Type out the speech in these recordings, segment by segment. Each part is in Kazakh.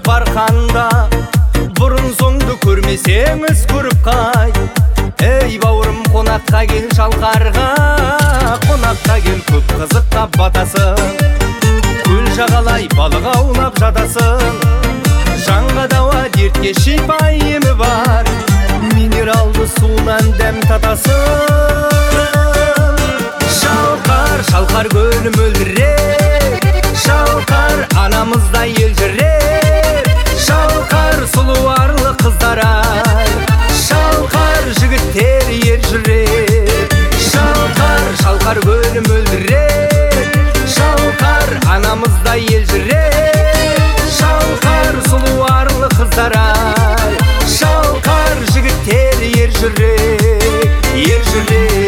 барқанда, бұрын соңды көрмесеңіз көріп қай. Ей бауырым, қонаққа кел Шалқарға, қонаққа кел, көп қызыққа батасың. Көл жағалай балық аулап жатасың. Жанға дауа, дертке шипа емі бар, минералды суынан дәм татасың. Шалқар, Шалқар көлі мөлдіреп, Шалқар анамыздай елжіреп. Шалқар сұлу арлы қыздар-ай, Шалқар жігіттер ер жүрек. Шалқар, Шалқар көлі мөлдіреп, Шалқар анамыздай елжіреп. Шалқар сұлу арлы қыздар-ай, Шалқар жігіттер ер жүрек, ер жүрек.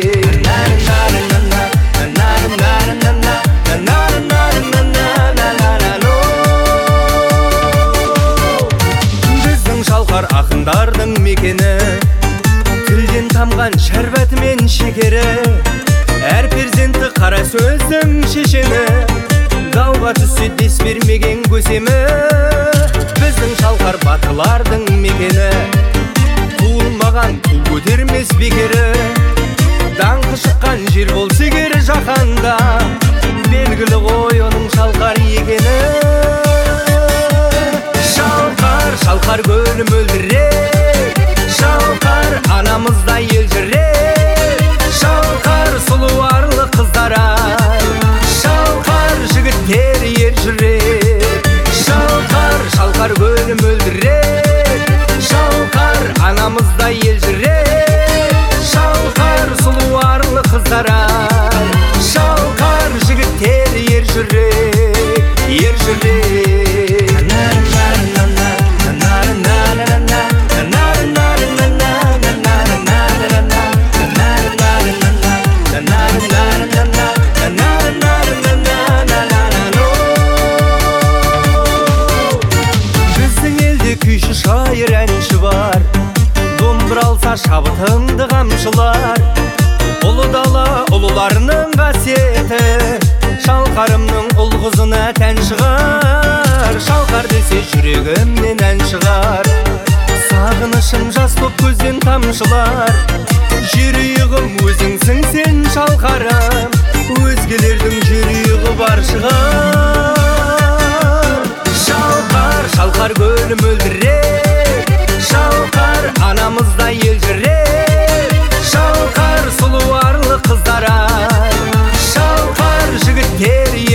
Біздің Шалқар ақындардың мекені, тілден тамған шәрбәті мен шекері. Әр перзенті қара сөздің шешені, дауға түссе дес бермеген көсемі. Біздің Шалқар батырлардың мекені, туылмаған ту көтермес бекері. Даңқы шыққан жер болса егер жаһанда, белгілі ғой оның Шалқар екені. Шалқар, Шалқар көлі мөлдіреп, Шалқар анамыздай елжіреп. Шалқар сұлу арлы қыздар-ай, Шалқар жігіттер ер жүрек. Шалқар, Шалқар көлі мөлдіреп, Шалқар анамыздай елжіреп. Шалқар сұлу арлы қыздар-ай, Шалқар жігіттер ер жүрек, ер жүрек. Күйші шайыр әнші бар, домбыра алса шабытыңды қамшылар. Ұлы дала ұлыларының қасиеті, Шалқарымның ұл қызына тән шығар. Шалқар десе жүрегімнен ән шығар, сағынышым жас боп көзден тамшылар. Жүрегім өзіңсің сен Шалқарым, өзгелердің жүрегі бар шығар. Шалқар, Шалқар көлі мөлдіреп, Шалқар анамыздай елжіреп. Шалқар сұлу арлы қыздар-ай, Шалқар жігіттер